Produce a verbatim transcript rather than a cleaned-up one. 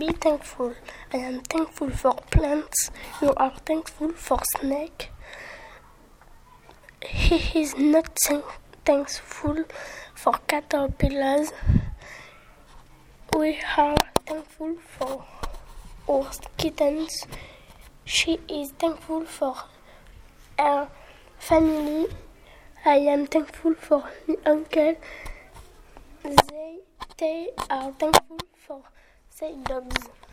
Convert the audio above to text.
be thankful. I am thankful for plants. You are thankful for snake. He is not thank- thankful for caterpillars. We are thankful for our kittens. She is thankful for her family. I am thankful for my uncle. They, they are thankful for their dogs.